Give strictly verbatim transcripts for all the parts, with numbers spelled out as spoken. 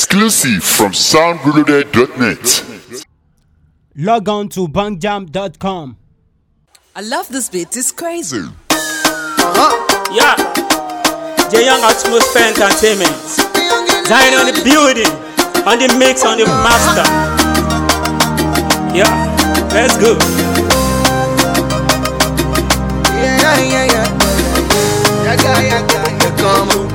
Exclusive from sound reloaded dot net. Log on to bang jam dot com. I love this beat, it's crazy. Uh-huh. Yeah, J Young Atmosphere Entertainment. Zion on the building, on the mix, on the master. Yeah, let's go. Yeah, yeah, yeah. Yaga, yaga, yaga, come on.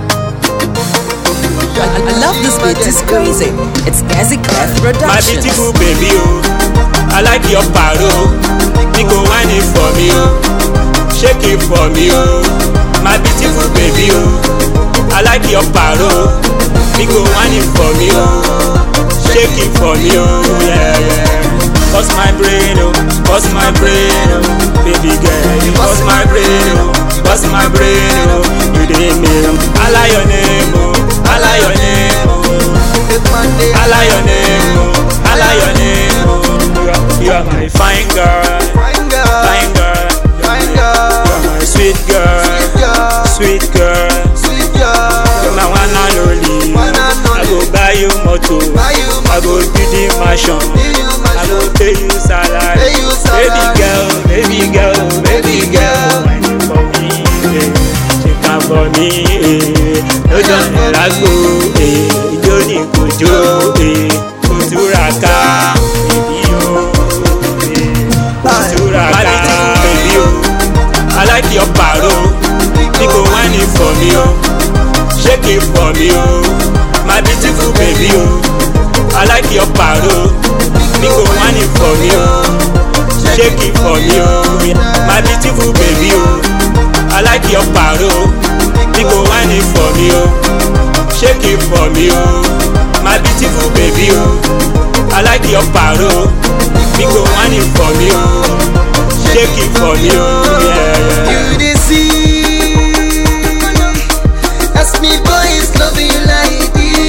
I, I love this beat, it's crazy. It's Gazi Clef My Productions. beautiful baby, oh, I like your paro. You go whine it for me, oh, shake it for me, oh. My beautiful baby, oh, I like your paro. You go whine it for me, oh, shake it for me, oh, yeah, yeah. Bust my brain, oh, bust my brain, oh, baby girl. You bust my brain, oh, bust my brain, oh. You did me, oh. I like your name, oh, I like your name, oh. I like your name, oh, I like your name, oh. You are, you are my fine girl, Fine girl, fine girl. fine You girl, are my sweet girl, sweet sweet girl, girl. sweet girl. You're my one and only. One and only. I go buy you motor, Buy you I go build the mansion, Build you I go mansion. pay you salary. Pay you salary. Baby girl, baby girl, baby girl, whine it for me, eh. Shake am for me, eh. No just let go, eh. Ijo ni kojo, eh. Koturaka, baby oh, eh. Koturaka, baby oh. I like your paro, you go whine it for me oh, shake it for me oh. My beautiful baby oh, I like your paro, you go whine it for me oh, shake it for me oh. My beautiful baby oh, I like your paro, you go whine it for me oh, shake it for me oh. My beautiful baby oh, I like your paro, you go whine it for me oh, shake it for me oh, yeah, yeah. You dey see, ask me boys love you like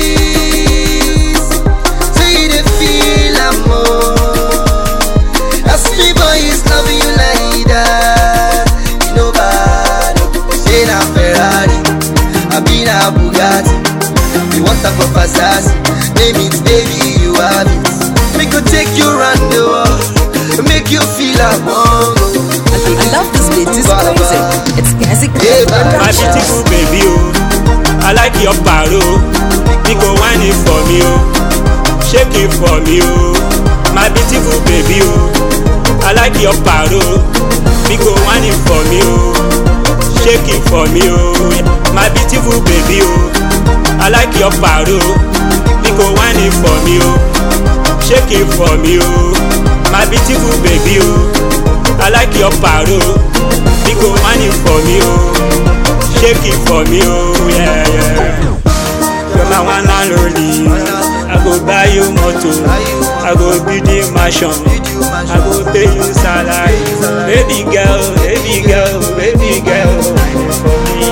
this. So you dey feel am more. Ask me boys love you like that. You know bad, say na Ferrari, I be na Bugatti. You want a for Versace, name it baby, you have it. Me go take you round the world, make you feel among. I, I love this beat, it's crazy. It's Gazi Clef My Productions. beautiful baby oh, I like your paro. You go whine it for me oh, shake it for me oh. My beautiful baby oh, I like your paro. You go whine it for me oh, shake it for me oh. My beautiful baby oh, I like your paro. You go whine it for me oh, shake it for me oh. My beautiful baby oh, I like your paro. You go whine it for me oh, shake it for me oh, yeah, yeah. You're my one and only. I go buy you motor, I go build the mansion, I go pay you salary. Baby girl, baby girl, baby girl, whine it for me,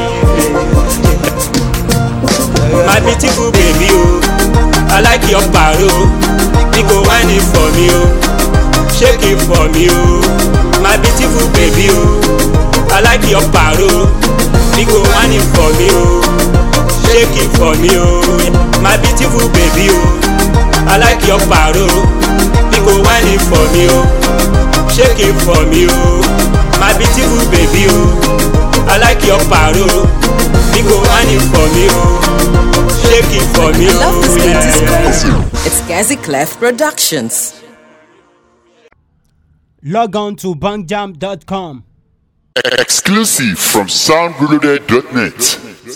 baby. My beautiful baby oh, I like your paro. You go whine it for me oh, shake it for me oh. My beautiful baby oh, I like your paro. You go whine it for me oh, shake it for me oh. My beautiful baby oh, I like your paro. You go whine it for me oh, shake it for me oh. My beautiful baby oh, I like your paro. You go whine it for me oh, shake it for me I love this oh, beat, yeah, it's yeah. crazy. It's Gazi Clef Productions. Log on to bang jam dot com. Exclusive from sound reloaded dot net.